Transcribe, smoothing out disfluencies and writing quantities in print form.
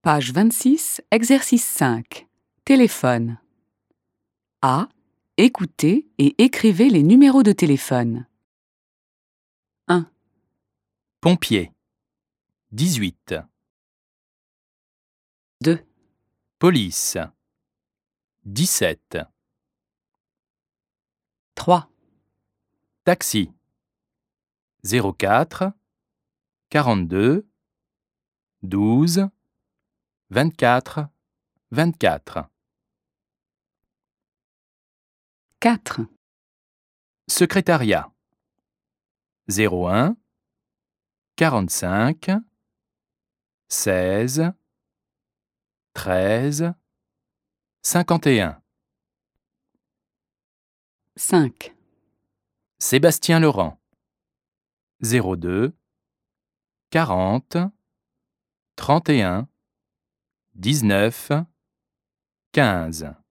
Page 26, exercice 5. Téléphone. A. Écoutez et écrivez les numéros de téléphone. 1, Pompier. 18. 2, Police. 17. 3, Taxi. 04 42 12 24 24. 4, Secrétariat. 01 45 16 13 51. 5, Sébastien Laurent. 02 40 31 19 15.